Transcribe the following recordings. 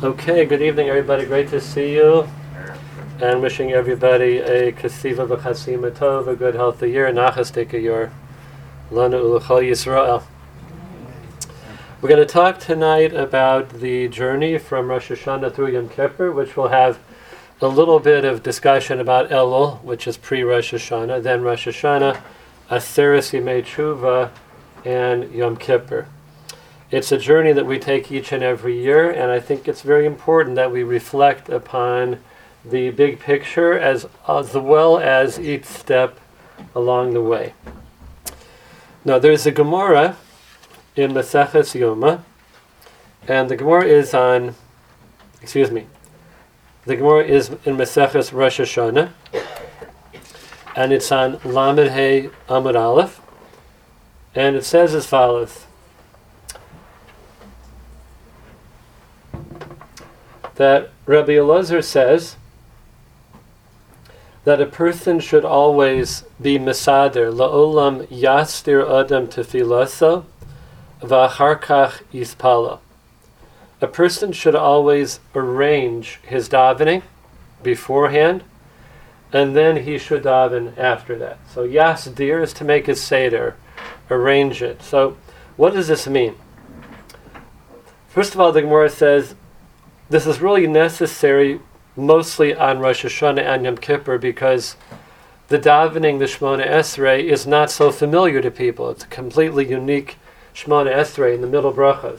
Okay, good evening everybody, great to see you, and wishing everybody a kasiva v'chasima tov, a good healthy year, nachas yor, lanu u'l'chol Yisrael. We're going to talk tonight about the journey from Rosh Hashanah through Yom Kippur, which will have a little bit of discussion about Elul, which is pre-Rosh Hashanah, then Rosh Hashanah, Aseret Yemei Tshuva, and Yom Kippur. It's a journey that we take each and every year, and I think it's very important that we reflect upon the big picture as well as each step along the way. Now, there's a Gemara in Maseches Yoma, and the Gemara is the Gemara is in Maseches Rosh Hashanah, and it's on Lamed Hey Amud Aleph, and it says as follows: that Rabbi Elazar says that a person should always be mesader, la'olam yastir adam tefilaso, v'achar kach yispalo. A person should always arrange his davening beforehand, and then he should daven after that. So yasdir is to make a seder, arrange it. So what does this mean? First of all, the Gemara says this is really necessary mostly on Rosh Hashanah and Yom Kippur because the davening, the Shemona Esrei, is not so familiar to people. It's a completely unique Shemona Esrei in the middle brachos.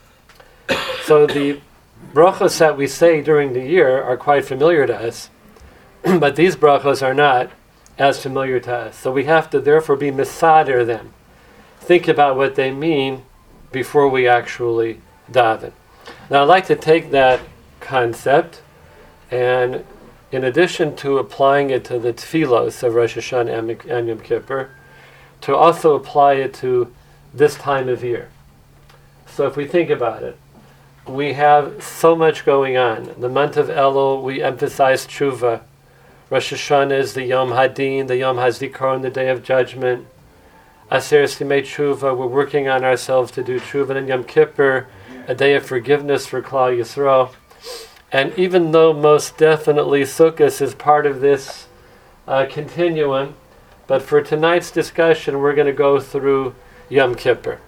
So the brachos that we say during the year are quite familiar to us, but these brachos are not as familiar to us. So we have to therefore be mesader them. Think about what they mean before we actually daven. Now, I'd like to take that concept and, in addition to applying it to the tefillos of Rosh Hashanah and Yom Kippur, to also apply it to this time of year. So if we think about it, we have so much going on. The month of Elul, we emphasize tshuva. Rosh Hashanah is the Yom Hadin, the Yom HaZikaron, the Day of Judgment. Aseret Yemei Tshuva, we're working on ourselves to do tshuva. And Yom Kippur, a day of forgiveness for Klal Yisrael. And even though most definitely Sukkot is part of this continuum, but for tonight's discussion, we're going to go through Yom Kippur.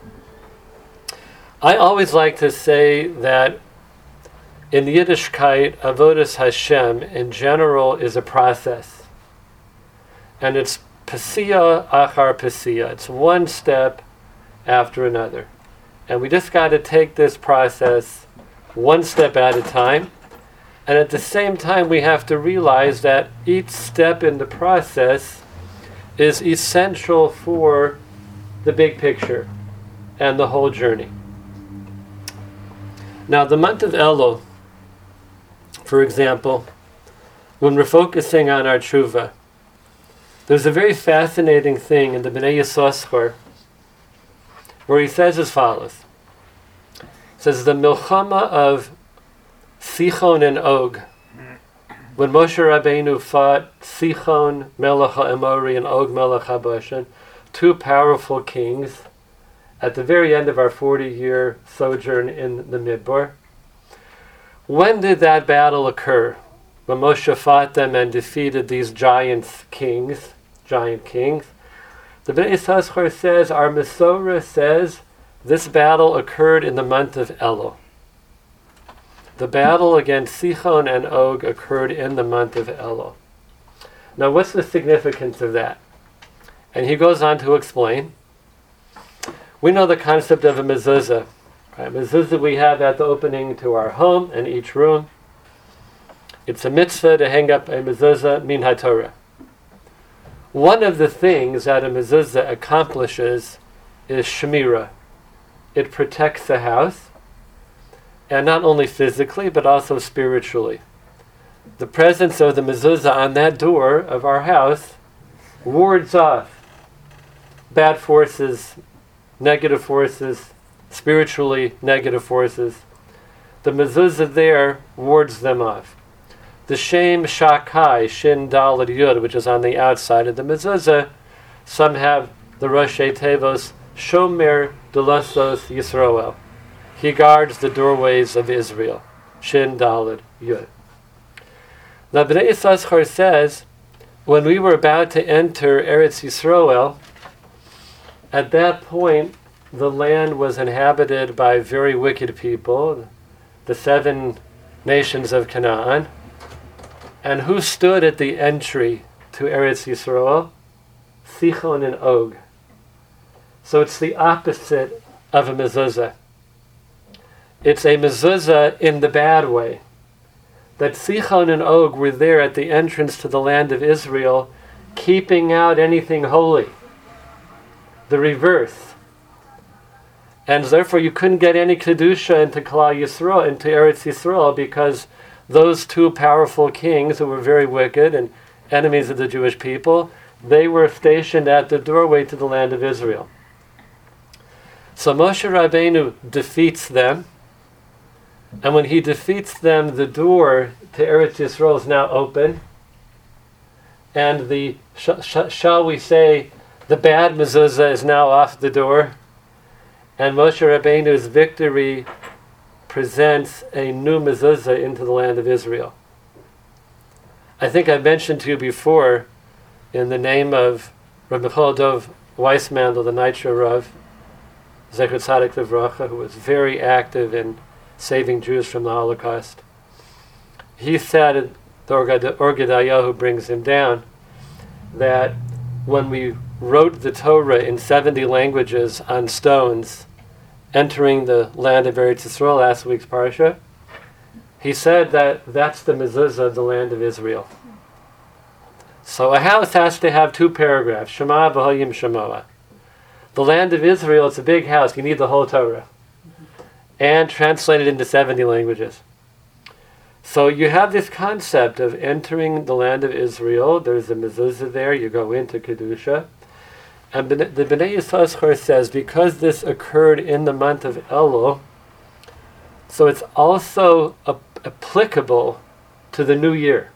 I always like to say that in Yiddishkeit, Avodas Hashem in general is a process. And it's Pasiyah achar Pasiyah. It's one step after another. And we just got to take this process one step at a time. And at the same time, we have to realize that each step in the process is essential for the big picture and the whole journey. Now, the month of Elul, for example, when we're focusing on our tshuva, there's a very fascinating thing in the Bnei Yissaschar where he says as follows. He says, the milchama of Sichon and Og, when Moshe Rabbeinu fought Sichon Melech HaEmori and Og Melech HaBashan, two powerful kings, at the very end of our 40-year sojourn in the Midbar. When did that battle occur? When Moshe fought them and defeated these giant kings. The Bnei Yissaschar says, our Mesorah says, this battle occurred in the month of Elul. The battle against Sichon and Og occurred in the month of Elul. Now, what's the significance of that? And he goes on to explain. We know the concept of a mezuzah. Right? Mezuzah we have at the opening to our home and each room. It's a mitzvah to hang up a mezuzah min haTorah. One of the things that a mezuzah accomplishes is shemira. It protects the house, and not only physically, but also spiritually. The presence of the mezuzah on that door of our house wards off bad forces, negative forces, spiritually negative forces. The mezuzah there wards them off. The Shem Shakai, Shin Daled Yud, which is on the outside of the mezuzah, some have the Roshei Tevos, Shomer Delasos Yisroel. He guards the doorways of Israel. Shin Daled Yud. Now Bnei Yissaschar says, when we were about to enter Eretz Yisrael, at that point the land was inhabited by very wicked people, the 7 nations of Canaan. And who stood at the entry to Eretz Yisrael? Sichon and Og. So it's the opposite of a mezuzah. It's a mezuzah in the bad way. That Sichon and Og were there at the entrance to the land of Israel, keeping out anything holy. The reverse. And therefore you couldn't get any Kedusha into Klal Yisrael, into Eretz Yisrael, because those 2 powerful kings who were very wicked and enemies of the Jewish people, they were stationed at the doorway to the land of Israel. So Moshe Rabbeinu defeats them, and when he defeats them, the door to Eretz Yisrael is now open, and the, shall we say, the bad mezuzah is now off the door, and Moshe Rabbeinu's victory presents a new mezuzah into the land of Israel. I think I mentioned to you before, in the name of Rabbi Michal Dov Weissmandel, the Nitra Rav, Zecher Tzadik Livracha, who was very active in saving Jews from the Holocaust. He said, the Or Gedayahu brings him down, that when we wrote the Torah in 70 languages on stones, entering the land of Eretz Yisrael, last week's parsha, he said that that's the mezuzah of the land of Israel. So a house has to have 2 paragraphs, Shema v'hoyim shemoa. The land of Israel, it's a big house, you need the whole Torah. And translated into 70 languages. So you have this concept of entering the land of Israel. There's a mezuzah there, you go into Kedusha. And the Bnei Yissaschar says, because this occurred in the month of Elul, so it's also applicable to the new year.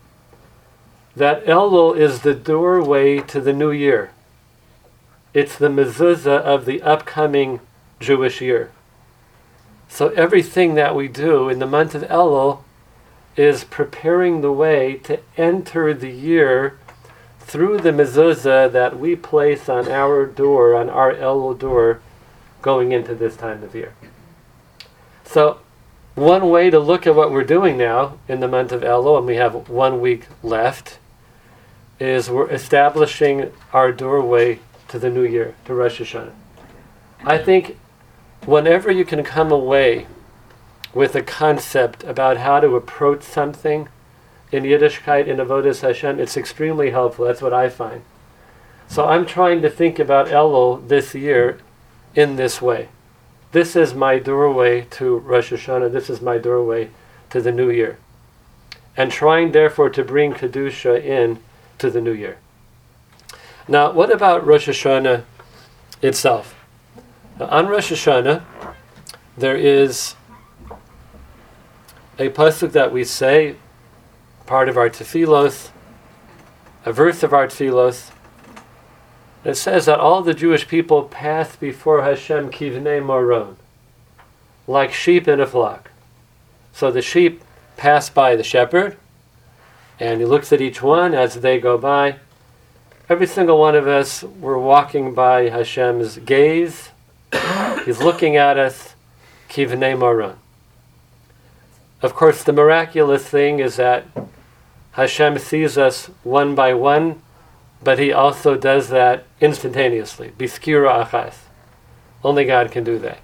That Elul is the doorway to the new year. It's the mezuzah of the upcoming Jewish year. So everything that we do in the month of Elul is preparing the way to enter the year through the mezuzah that we place on our door, on our Elul door, going into this time of year. So one way to look at what we're doing now in the month of Elul, and we have 1 week left, is we're establishing our doorway to the new year, to Rosh Hashanah. I think whenever you can come away with a concept about how to approach something in Yiddishkeit, in Avodas Hashem, it's extremely helpful. That's what I find. So I'm trying to think about Elul this year in this way. This is my doorway to Rosh Hashanah. This is my doorway to the new year. And trying, therefore, to bring Kedusha in to the new year. Now, what about Rosh Hashanah itself? Now, on Rosh Hashanah, there is a pasuk that we say, part of our tefillos, a verse of our tefillos. It says that all the Jewish people pass before Hashem kivnei moron, like sheep in a flock. So the sheep pass by the shepherd, and he looks at each one as they go by. Every single one of us, we're walking by Hashem's gaze. He's looking at us, kivnei moron. Of course, the miraculous thing is that Hashem sees us one by one, but he also does that instantaneously. Biskira achas. Only God can do that.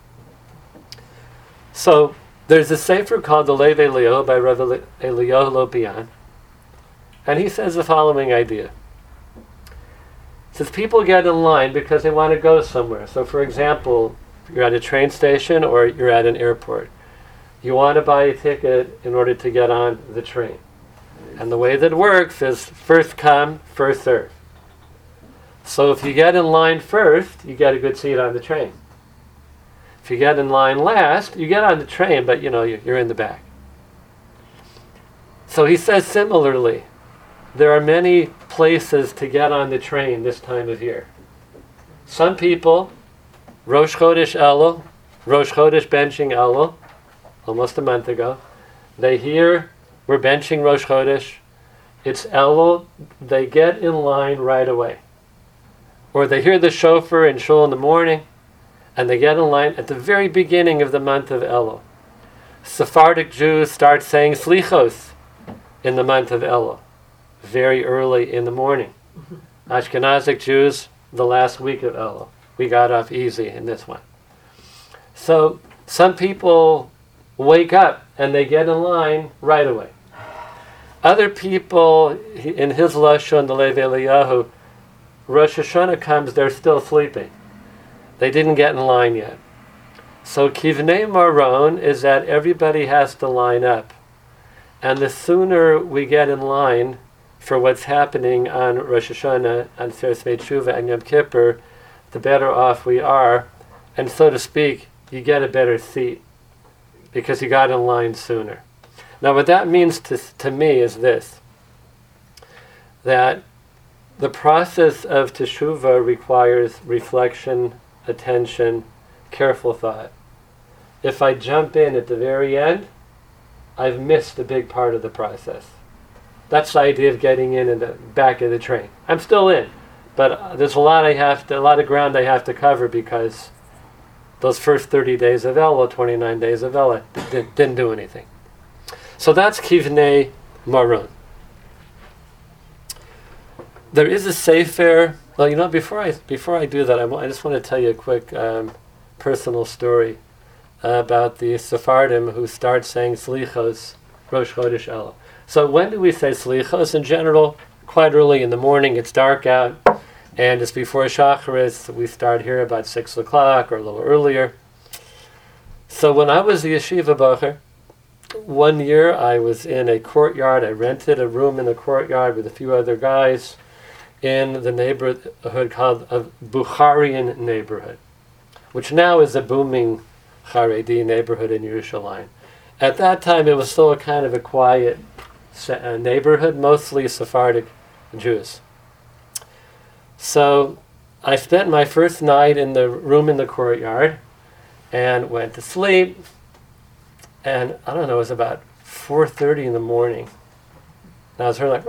So, there's a sefer called the Lev Eliyahu by Rav Eliyahu Lopian, and he says the following idea. He says people get in line because they want to go somewhere. So, for example, you're at a train station or you're at an airport. You want to buy a ticket in order to get on the train. And the way that it works is first come, first serve. So if you get in line first, you get a good seat on the train. If you get in line last, you get on the train, but you're in the back. So he says similarly, there are many places to get on the train this time of year. Some people, Rosh Chodesh Elul, Rosh Chodesh benching Elul, almost a month ago, They hear we're benching Rosh Chodesh. It's Elul. They get in line right away. Or they hear the shofar in shul in the morning, and they get in line at the very beginning of the month of Elul. Sephardic Jews start saying Slichos in the month of Elul, very early in the morning. Ashkenazic Jews, the last week of Elul. We got off easy in this one. So some people wake up and they get in line right away. Other people, in his Lashon, the Levi Eliyahu, Rosh Hashanah comes, they're still sleeping. They didn't get in line yet. So Kivnei Maron is that everybody has to line up. And the sooner we get in line for what's happening on Rosh Hashanah, on Seres Tshuva, and Yom Kippur, the better off we are. And so to speak, you get a better seat because you got in line sooner. Now what that means to me is this, that the process of Teshuvah requires reflection, attention, careful thought. If I jump in at the very end, I've missed a big part of the process. That's the idea of getting in the back of the train. I'm still in, but there's a lot of ground I have to cover because those first 30 days of Elul, 29 days of Elul, didn't do anything. So that's Kivnei Maron. There is a sefer. Well, before I do that, I just want to tell you a quick personal story about the Sephardim who start saying Slichos Rosh Chodesh Elul. So when do we say Slichos? In general, quite early in the morning. It's dark out, and it's before Shacharis. We start here about 6 o'clock or a little earlier. So when I was a yeshiva bacher, one year I was in a courtyard. I rented a room in the courtyard with a few other guys in the neighborhood called a Bukharian neighborhood, which now is a booming Haredi neighborhood in Yerushalayim. At that time, it was still a kind of a quiet neighborhood, mostly Sephardic Jews. So I spent my first night in the room in the courtyard and went to sleep. And I don't know, it was about 4:30 in the morning. And I was hearing like,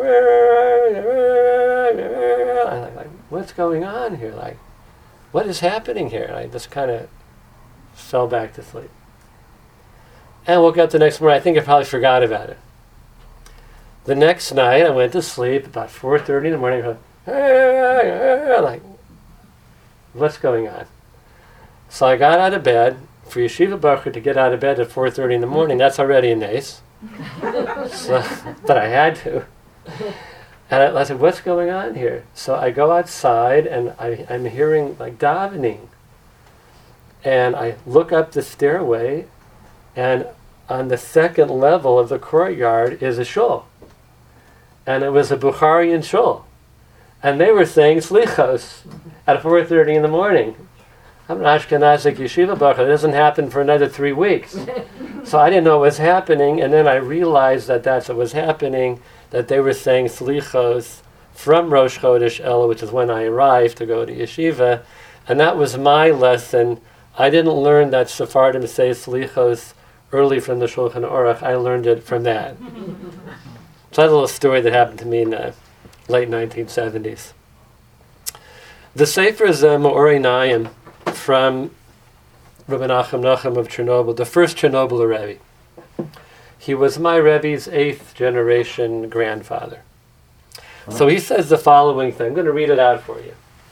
I'm like, what's going on here? Like, what is happening here? And I just kind of fell back to sleep. And woke up the next morning. I think I probably forgot about it. The next night, I went to sleep about 4:30 in the morning. I'm like, what's going on? So I got out of bed. For Yeshiva Bacher to get out of bed at 4:30 in the morning, that's already a nace. So, but I had to. And I said, what's going on here? So I go outside, and I'm hearing like davening. And I look up the stairway, and on the second level of the courtyard is a shul. And it was a Bukharian shul. And they were saying Slichos at 4:30 in the morning. I'm an Ashkenazic yeshiva bacher. It doesn't happen for another 3 weeks. So I didn't know what was happening, and then I realized that that's what was happening, that they were saying Slichos from Rosh Chodesh Elul, which is when I arrived to go to yeshiva, and that was my lesson. I didn't learn that Sephardim say Slichos early from the Shulchan Aruch. I learned it from that. So that's a little story that happened to me in the late 1970s. The Sefer is Me'orei Nayim, from Rabbi Nachum of Chernobyl, the first Chernobyl Rebbe. He was my Rebbe's 8th generation grandfather. So he says the following thing. I'm going to read it out for you.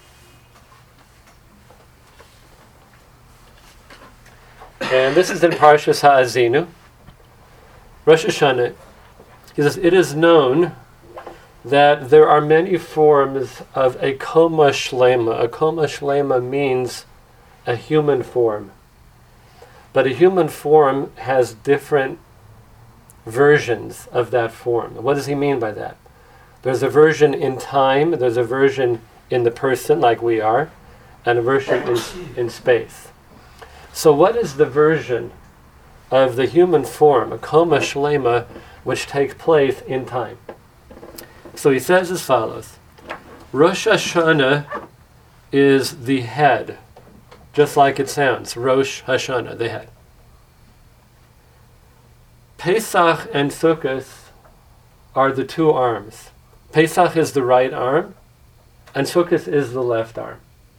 And this is in Parshas Ha'azinu. Rosh Hashanah. He says, it is known that there are many forms of a koma shlema. A koma shlema means a human form. But a human form has different versions of that form. What does he mean by that? There's a version in time, there's a version in the person, like we are, and a version in space. So what is the version of the human form, a koma shlema, which takes place in time? So he says as follows. Rosh Hashanah is the head, just like it sounds. Rosh Hashanah, the head. Pesach and Sukkot are the two arms. Pesach is the right arm, and Sukkot is the left arm.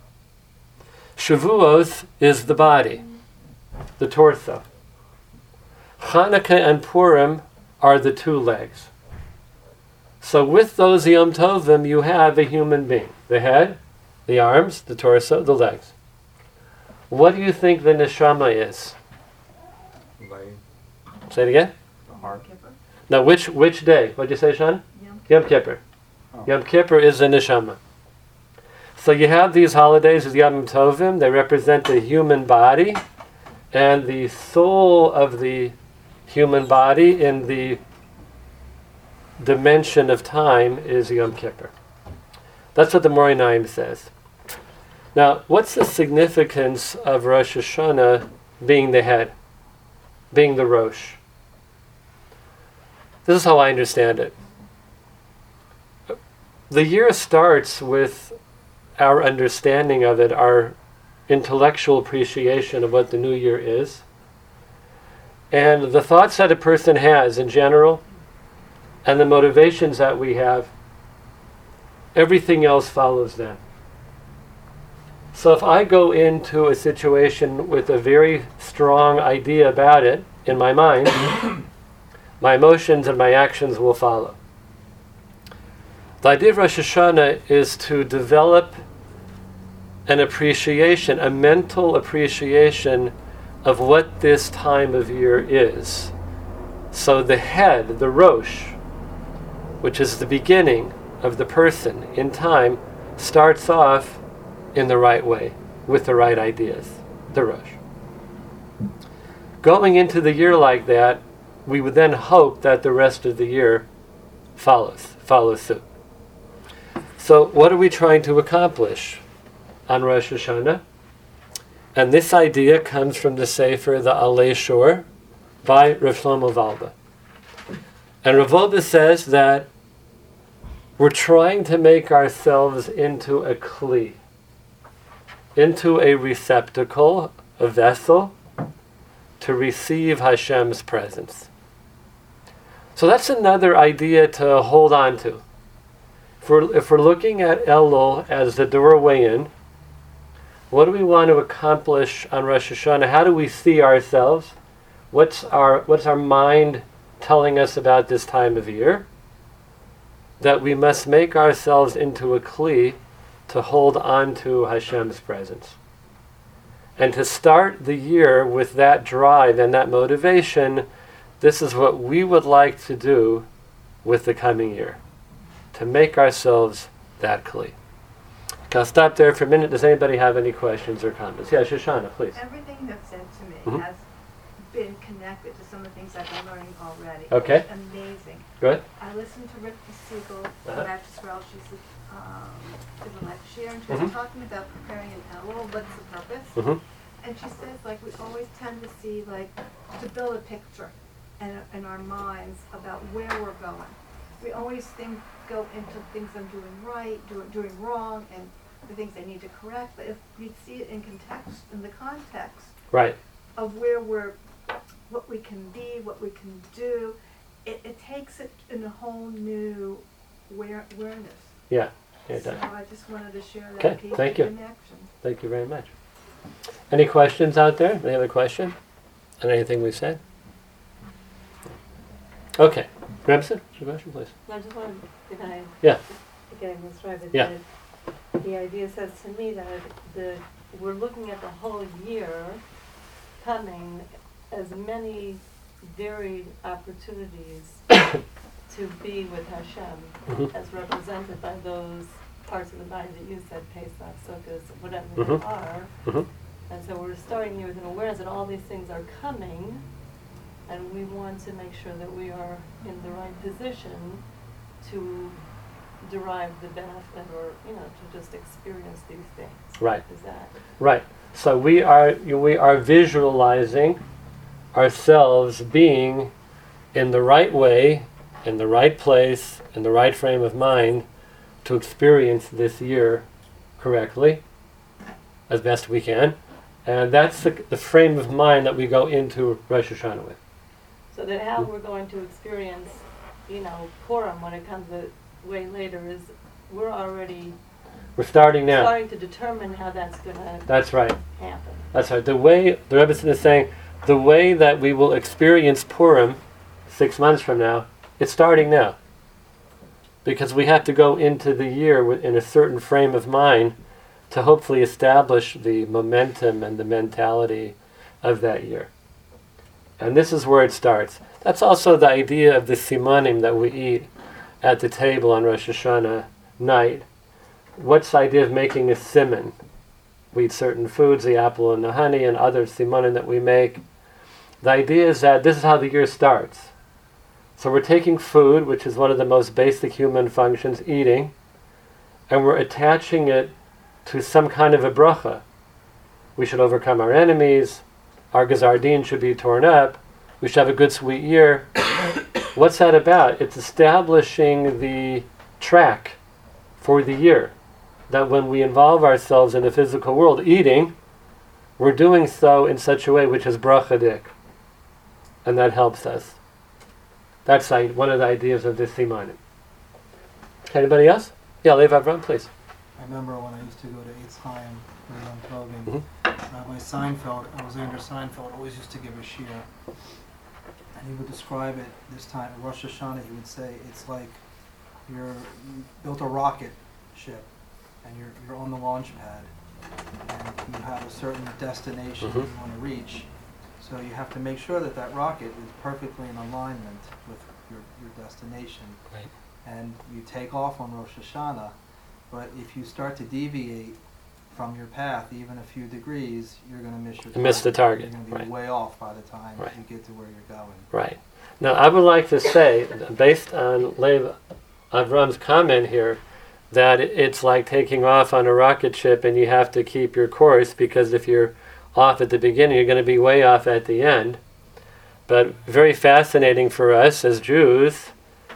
Shavuos is the body, the torso. Hanukkah and Purim are the two legs. So with those Yom Tovim, you have a human being. The head, the arms, the torso, the legs. What do you think the neshama is? Say it again? The heart. Now, which day? What did you say, Sean? Yom Kippur. Oh. Yom Kippur is the neshama. So you have these holidays as Yom Tovim. They represent the human body, and the soul of the human body in the dimension of time is Yom Kippur. That's what the Moreh Naim says. Now, what's the significance of Rosh Hashanah being the head, being the Rosh? This is how I understand it. The year starts with our understanding of it, our intellectual appreciation of what the new year is, and the thoughts that a person has in general, and the motivations that we have. Everything else follows them. So if I go into a situation with a very strong idea about it in my mind, my emotions and my actions will follow. The idea of Rosh Hashanah is to develop an appreciation, a mental appreciation of what this time of year is. So the head, the Rosh, which is the beginning of the person in time, starts off in the right way, with the right ideas, the Rosh. Going into the year like that, we would then hope that the rest of the year follows suit. So what are we trying to accomplish on Rosh Hashanah? And this idea comes from the Sefer, the Alei Shor, by Rav Shlomo Valba. And Rav Valba says that we're trying to make ourselves into a kli, into a receptacle, a vessel, to receive Hashem's presence. So that's another idea to hold on to. If we're looking at Elul as the doorway in, what do we want to accomplish on Rosh Hashanah? How do we see ourselves? What's our mind telling us about this time of year? That we must make ourselves into a kli to hold on to Hashem's presence. And to start the year with that drive and that motivation, this is what we would like to do with the coming year. To make ourselves that kli. Okay, I'll stop there for a minute. Does anybody have any questions or comments? Yeah, Shoshana, please. Everything you've said to me has been connected to some of the things I've been learning already. Okay. It's amazing. Good. I listened to Rick Siegel Uh-huh. from Actress World. She's a life share, and she was talking about preparing an Elul. What's the purpose? Mm-hmm. And she says, like, we always tend to see, like, to build a picture in our minds about where we're going. We always go into things I'm doing right, doing wrong, and the things I need to correct. But if we see it in the context Right. of what we can be, what we can do, it takes it in a whole new awareness. Yeah. Yeah, it So does. I just wanted to share that Okay, piece of thank you. connection. Thank you very much. Any questions out there? Any other question on anything we've said? Okay. Remsen, your question, please. I just wanted, Yeah. getting this right, but Yeah. the idea says to me that we're looking at the whole year coming as many varied opportunities to be with Hashem, Mhm. as represented by those parts of the body that you said, Pesach, Sukkot, whatever Mhm. they are. Mhm. And so we're starting here with an awareness that all these things are coming, and we want to make sure that we are in the right position to derive the benefit, or to just experience these things. Right. Is that Right. So we are visualizing ourselves being in the right way, in the right place, in the right frame of mind to experience this year correctly, as best we can. And that's the frame of mind that we go into Rosh Hashanah with. So that how we're going to experience, Purim when it comes way later is we're already We're starting now. starting to determine how that's going to That's right. happen. That's right. The way, the Rebbetzin is saying, the way that we will experience Purim 6 months from now, it's starting now. Because we have to go into the year in a certain frame of mind to hopefully establish the momentum and the mentality of that year. And this is where it starts. That's also the idea of the simanim that we eat at the table on Rosh Hashanah night. What's the idea of making a siman? We eat certain foods, the apple and the honey and other simanim that we make. The idea is that this is how the year starts. So we're taking food, which is one of the most basic human functions, eating, and we're attaching it to some kind of a bracha. We should overcome our enemies, our Gazardin should be torn up, we should have a good sweet year. What's that about? It's establishing the track for the year. That when we involve ourselves in the physical world eating, we're doing so in such a way which is brachadik. And that helps us. That's one of the ideas of this simanim. Anybody else? Yeah, Lev Avram, please. I remember when I used to go to Eitz Chaim for Yom Tovim, Mm-hmm. Rabbi Seinfeld, Alexander Seinfeld, always used to give a shiur. And he would describe it this time, at Rosh Hashanah, he would say, it's like you built a rocket ship and you're on the launch pad and you have a certain destination Mm-hmm. you want to reach. So you have to make sure that that rocket is perfectly in alignment with your destination. Right. And you take off on Rosh Hashanah, but if you start to deviate from your path even a few degrees, you're going to miss your target. Miss the target, You're going to be right. way off by the time Right. you get to where you're going. Right. Now, I would like to say, based on Lev Avram's comment here, that it's like taking off on a rocket ship and you have to keep your course, because if you're off at the beginning, you're going to be way off at the end. But very fascinating for us as Jews,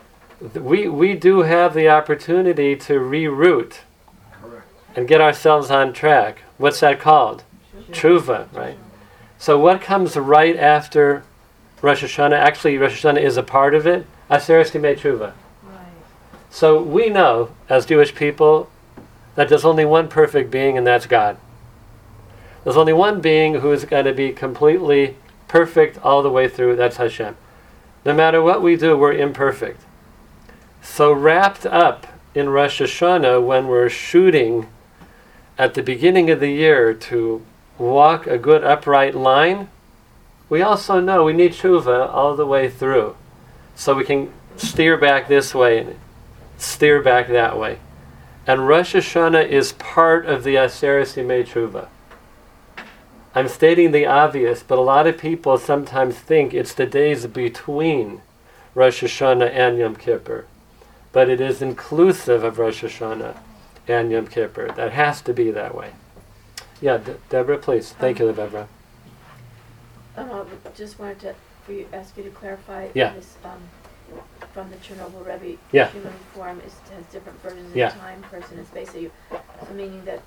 we do have the opportunity to reroute and get ourselves on track. What's that called? Tshuva, right? So what comes right after Rosh Hashanah? Actually, Rosh Hashanah is a part of it. Aseret Yemei Tshuva. Right. So we know, as Jewish people, that there's only one perfect being, and that's God. There's only one being who is going to be completely perfect all the way through, that's Hashem. No matter what we do, we're imperfect. So wrapped up in Rosh Hashanah, when we're shooting at the beginning of the year to walk a good upright line, we also know we need tshuva all the way through. So we can steer back this way and steer back that way. And Rosh Hashanah is part of the Aseret Yemei Tshuva. I'm stating the obvious, but a lot of people sometimes think it's the days between Rosh Hashanah and Yom Kippur. But it is inclusive of Rosh Hashanah and Yom Kippur. That has to be that way. Yeah, Deborah, please. Thank you, Deborah. Just wanted to ask you to clarify Yeah. this from the Chernobyl Rebbe. Yeah. Human form has different versions Yeah. of time, person, and space. So meaning that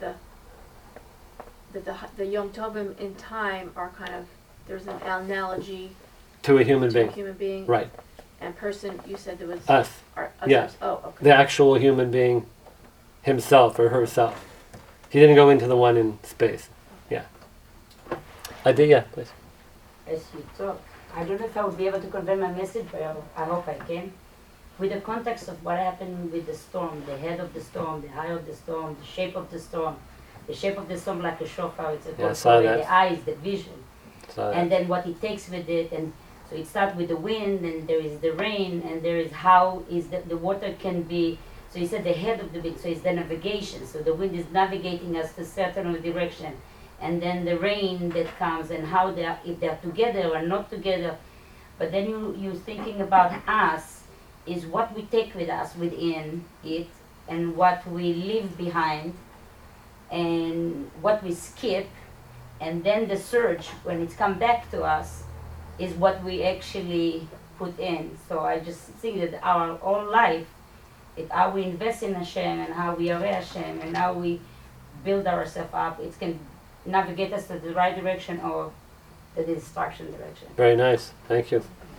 the Yom Tovim in time are kind of, there's an analogy To a human to being. a human being. Right. And person, you said there was Us. Yeah. Oh, okay. The actual human being himself or herself. He didn't go into the one in space. Yeah. Adia, please. As you talk, I don't know if I will be able to convey my message, but I hope I can. With the context of what happened with the storm, the head of the storm, the height of the storm, the shape of the storm like a shofar, it's a Yeah, I saw that. the eyes, the vision, So, and then what it takes with it, and so it starts with the wind, and there is the rain, and there is how is the water can be. So he said the head of the wind, so it's the navigation. So the wind is navigating us to certain direction, and then the rain that comes, and how they are, if they are together or not together. But then you're thinking about us, is what we take with us within it, and what we leave behind, and what we skip, and then the surge, when it's come back to us, is what we actually put in. So I just think that our own life, if how we invest in Hashem, and how we are Hashem, and how we build ourselves up, it can navigate us to the right direction or the destruction direction. very nice. Thank you.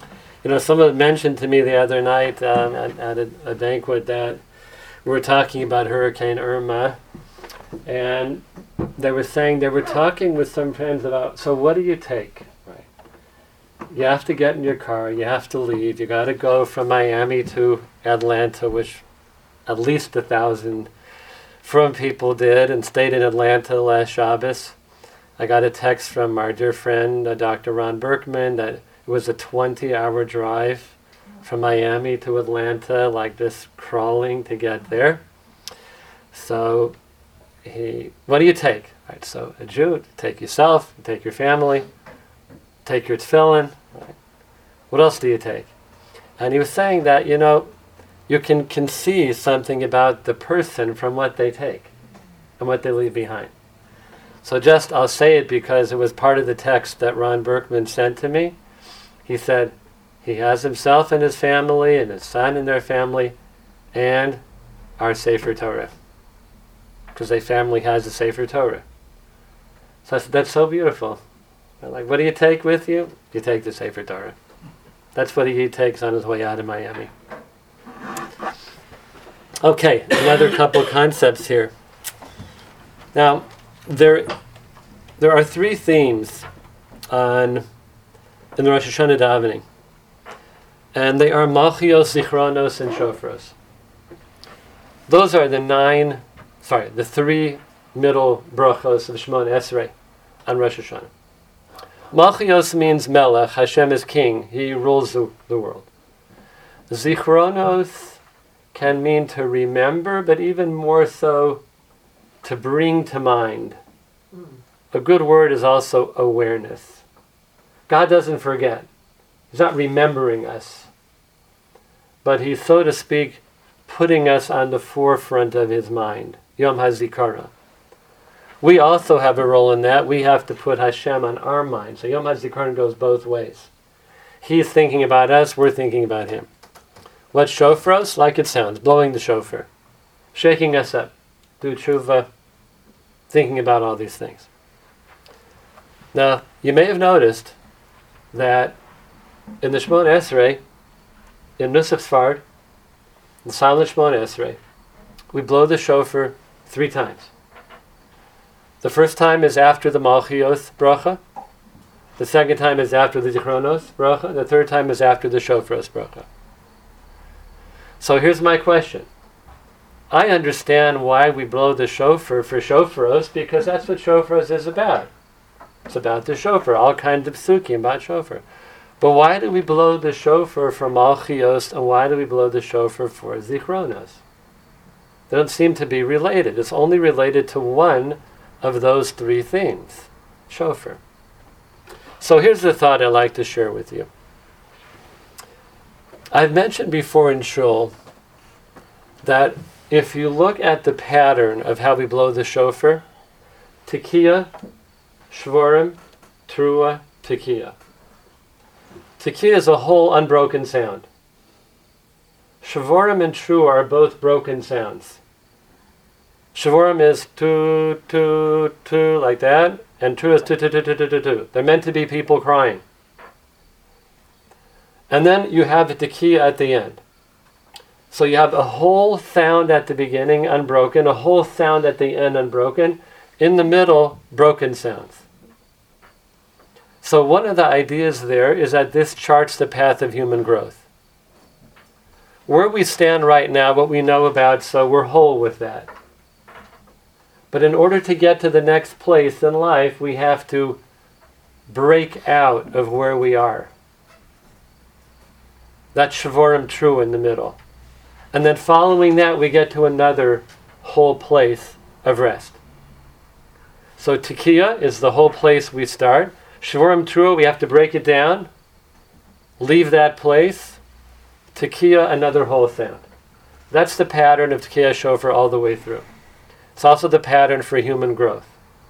Someone mentioned to me the other night at a banquet that we were talking about Hurricane Irma, and they were saying they were talking with some friends about, so what do you take? Right? You have to get in your car, you have to leave, you got to go from Miami to Atlanta, which at least 1,000 from people did, and stayed in Atlanta last Shabbos. I got a text from our dear friend, Dr. Ron Berkman, that it was a 20-hour drive from Miami to Atlanta, like this, crawling to get there. So what do you take? Right, so a Jew, take yourself, take your family, take your tefillin. Right? What else do you take? And he was saying that, you can see something about the person from what they take and what they leave behind. So I'll say it because it was part of the text that Ron Berkman sent to me. He said he has himself and his family and his son and their family and our Sefer Torah. Because their family has a Sefer Torah. So I said, that's so beautiful. I'm like, what do you take with you? You take the Sefer Torah. That's what he takes on his way out of Miami. Okay, another couple concepts here. Now, there are three themes in the Rosh Hashanah davening, and they are Malchios, Zichronos, and Shofros. Those are the three middle brachos of Shemon Esrei on Rosh Hashanah. Malchios means Melech, Hashem is king, he rules the world. Zichronos can mean to remember, but even more so, to bring to mind. A good word is also awareness. God doesn't forget. He's not remembering us. But he's, so to speak, putting us on the forefront of his mind. Yom HaZikaron. We also have a role in that. We have to put Hashem on our mind. So Yom HaZikaron goes both ways. He's thinking about us, we're thinking about him. What shofros? Like it sounds, blowing the shofar. Shaking us up. Do tshuva, thinking about all these things. Now, you may have noticed that in the Shemon Esrei, in Nusach Sfard, in silent Shemon Esrei, we blow the shofar 3 times. The first time is after the Malchios bracha. The second time is after the Zichronos bracha. The third time is after the Shofros bracha. So here's my question. I understand why we blow the shofar for shofaros, because that's what shofaros is about. It's about the shofar, all kinds of psukim about shofar. But why do we blow the shofar for Malchios, and why do we blow the shofar for Zichronos? They don't seem to be related. It's only related to one of those 3 things, shofar. So here's the thought I'd like to share with you. I've mentioned before in Shul that if you look at the pattern of how we blow the shofar, Tekiah, Shvorim, Teruah, Tekiah. Tekiah is a whole unbroken sound. Shvorim and Teruah are both broken sounds. Shvorim is tu, tu, tu, like that, and Teruah is tu, tu, tu, tu, tu, tu, tu. They're meant to be people crying. And then you have the Tekiah at the end. So you have a whole sound at the beginning, unbroken, a whole sound at the end, unbroken. In the middle, broken sounds. So one of the ideas there is that this charts the path of human growth. Where we stand right now, what we know about, so we're whole with that. But in order to get to the next place in life, we have to break out of where we are. That's Shvorim True in the middle. And then following that, we get to another whole place of rest. So Tekiah is the whole place we start. Shvorim True, we have to break it down, leave that place. Tekiah, another whole sound. That's the pattern of Tekiah Shofar all the way through. It's also the pattern for human growth.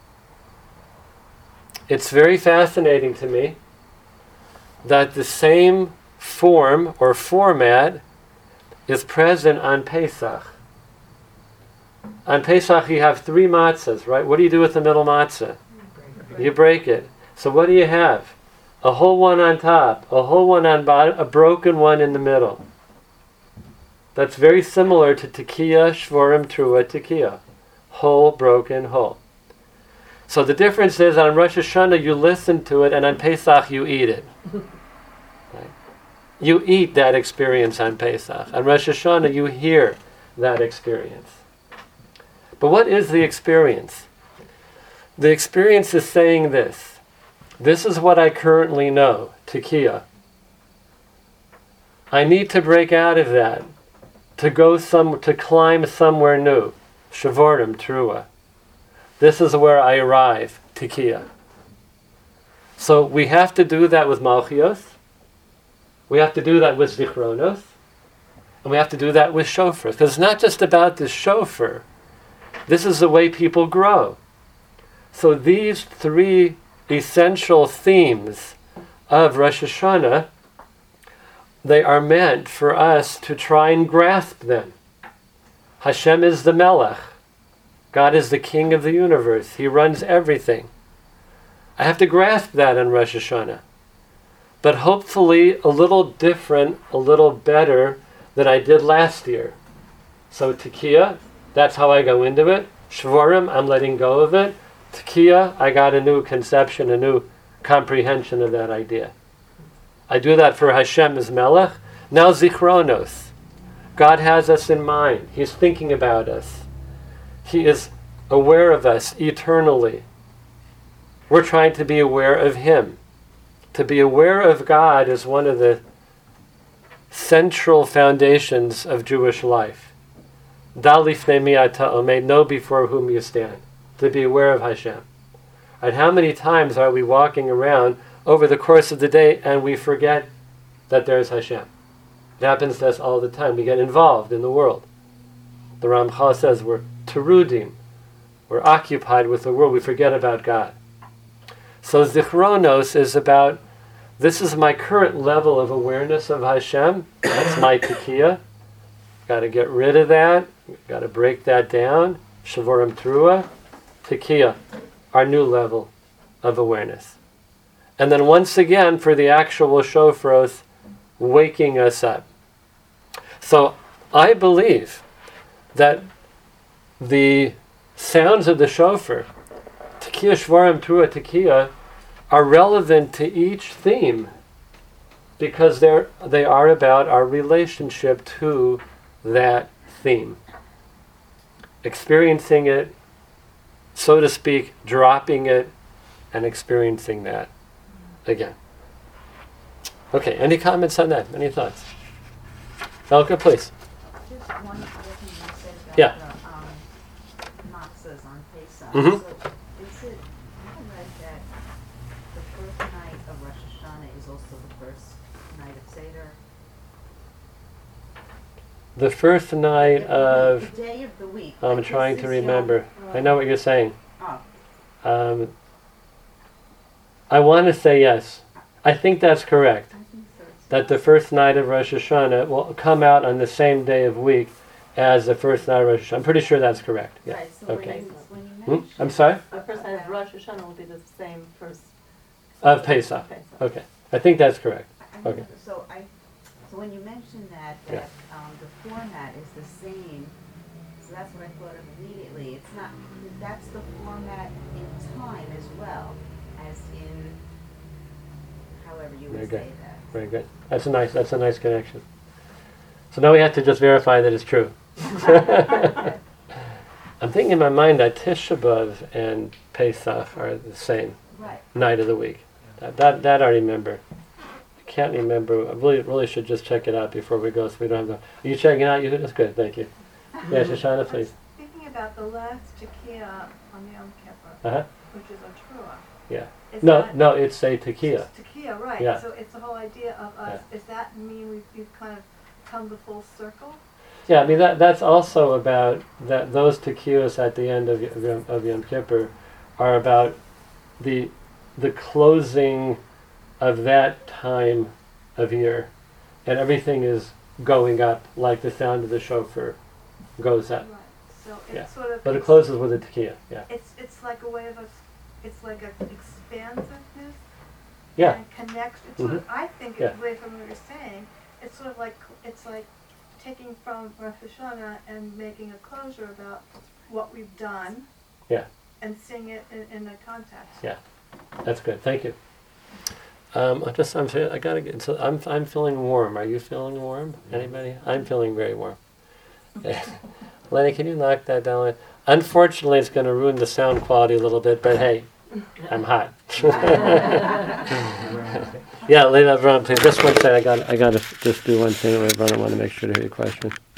It's very fascinating to me that the same form or format is present on Pesach. On Pesach you have 3 matzahs, right? What do you do with the middle matzah? You break it. So what do you have? a whole one on top, a whole one on bottom, a broken one in the middle. That's very similar to Tekiah, Shvorim, Trua, Tekiah. Whole, broken, whole. So the difference is on Rosh Hashanah you listen to it, and on Pesach you eat it. Right? You eat that experience on Pesach. On Rosh Hashanah you hear that experience. But what is the experience? The experience is saying this. This is what I currently know, Tekiah. I need to break out of that, to climb somewhere new, Shavorim, Trua. This is where I arrive, Tekiah. So we have to do that with Malchios, we have to do that with Zichronos, and we have to do that with Shofar. Because it's not just about the Shofar, this is the way people grow. So these three essential themes of Rosh Hashanah, they are meant for us to try and grasp them. Hashem is the Melech. God is the King of the universe. He runs everything. I have to grasp that in Rosh Hashanah. But hopefully a little different, a little better than I did last year. So Tekiah, that's how I go into it. Shvorim, I'm letting go of it. Tekiah, I got a new conception, a new comprehension of that idea. I do that for Hashem as Melech. Now Zichronos. God has us in mind. He's thinking about us. He is aware of us eternally. We're trying to be aware of Him. To be aware of God is one of the central foundations of Jewish life. Da lifnei mi ata omed, know before whom you stand. To be aware of Hashem. And how many times are we walking around over the course of the day and we forget that there's Hashem? It happens to us all the time. We get involved in the world. The Ramchal says we're terudim. We're occupied with the world. We forget about God. So Zichronos is about, this is my current level of awareness of Hashem. That's my Tekiah. Got to get rid of that. Got to break that down. Shavorim Trua. Tekiah, our new level of awareness. And then once again, for the actual Shofros, waking us up. So I believe that the sounds of the Shofar, Tekiah, Shvarim, Trua, Tekiah, are relevant to each theme because they are about our relationship to that theme. Experiencing it, so to speak, dropping it, and experiencing that again. Okay, any comments on that? Any thoughts? Elka, please. Just one other thing you said about Yeah. the matzahs on Pesach. Mhm. So is it, I read that the first night of Rosh Hashanah is also the first night of Seder? The first night of... The day of the week. I'm Like, trying this to is Yom- remember. I know what you're saying. Oh, I want to say yes. I think that's correct. I think so. That the first night of Rosh Hashanah will come out on the same day of week as the first night of Rosh Hashanah. I'm pretty sure that's correct. Yeah. Right, so Okay. when you Hmm? mentioned... I'm sorry? The first night of Rosh Hashanah will be the same first. Of Pesach. Pesach. Okay. I think that's correct. I Okay. So when you mentioned that, Yeah. the format is the same, so that's what I thought of immediately. It's not, that's the format in time as well, as in, however you Very would good. say that. Very good. That's a nice connection. So now we have to just verify that it's true. I'm thinking in my mind that Tisha B'Av and Pesach are the same Right. night of the week. That I remember. I can't remember. I really should just check it out before we go, so we don't have to. Are you checking it out? That's good. Thank you. Yeah, Shoshana, please. Thinking about the last Tekiah on Yom Kippur, Uh huh. which is a Trua. Yeah. Is No, that- no, it's a Tekiah. It's Tekiah, right. Yeah. So it's the whole idea of us. Does that mean we've kind of come the full circle? Yeah, I mean that's also about that. Those Tekiyos at the end of Yom Kippur are about the closing of that time of year, and everything is going up like the sound of the shofar goes up. Right. So it's Yeah. sort of. But it closes with a Tekiah. Yeah. It's like a way of us. It's like an expansiveness Yeah. and connects. It's sort of, I think, Yeah. the way from what you're saying, it's sort of like taking from Rosh Hashanah and making a closure about what we've done. Yeah. And seeing it in a context. Yeah. That's good. Thank you. I gotta get. So I'm feeling warm. Are you feeling warm? Anybody? I'm feeling very warm. Lenny, can you knock that down? Unfortunately, it's going to ruin the sound quality a little bit, but hey, I'm hot. Yeah, Lena, Ron, please. Just one second. I got to just do one thing. I want to make sure to hear your question.